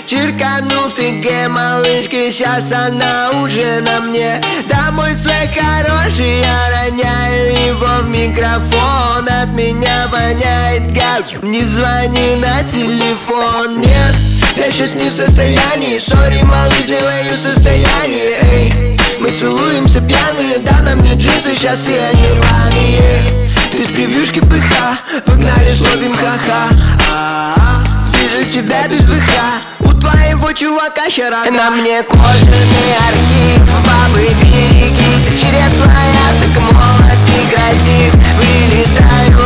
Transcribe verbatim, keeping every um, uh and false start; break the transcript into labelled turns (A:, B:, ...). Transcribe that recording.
A: Чиркану в ТГ, малышки, сейчас она уже на мне. Домой свой хороший, я роняю его в микрофон. От меня воняет газ, не звони на телефон. Нет, я сейчас не в состоянии, сори, малыш, делаю состояние. Эй, мы целуемся пьяные, да на мне джинсы, сейчас и они рваные. Ты с превьюшки пыха, погнали, словим ха-ха. А-а-а, вижу тебя без выха, у твоего чувака щера. На мне кожаный архив, бабы, береги, ты чересла, я так молод и красив. Вылетаю